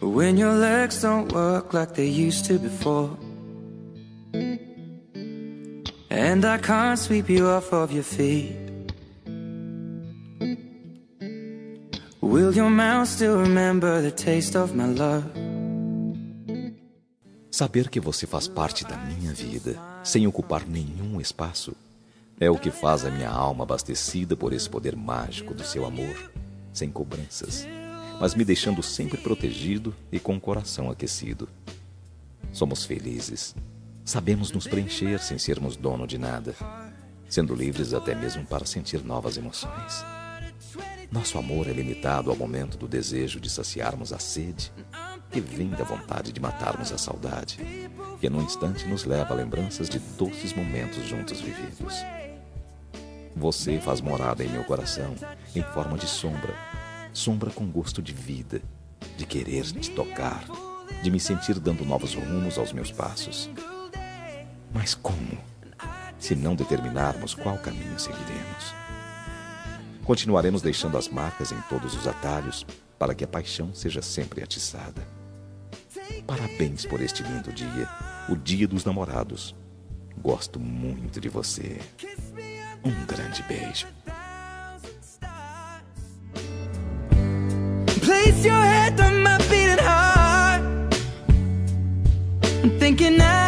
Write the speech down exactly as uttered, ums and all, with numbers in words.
When your legs don't work like they used to before, and I can't sweep you off of your feet. Will your mouth still remember the taste of my love? Saber que você faz parte da minha vida, sem ocupar nenhum espaço, é o que faz a minha alma abastecida por esse poder mágico do seu amor, sem cobranças, mas me deixando sempre protegido e com o coração aquecido. Somos felizes. Sabemos nos preencher sem sermos dono de nada, sendo livres até mesmo para sentir novas emoções. Nosso amor é limitado ao momento do desejo de saciarmos a sede, que vem da vontade de matarmos a saudade, que num instante nos leva a lembranças de doces momentos juntos vividos. Você faz morada em meu coração, em forma de sombra, sombra com gosto de vida, de querer te tocar, de me sentir dando novos rumos aos meus passos. Mas como, se não determinarmos qual caminho seguiremos? Continuaremos deixando as marcas em todos os atalhos para que a paixão seja sempre atiçada. Parabéns por este lindo dia, o dia dos namorados. Gosto muito de você. Um grande beijo. Place your head on my beating heart. I'm thinking I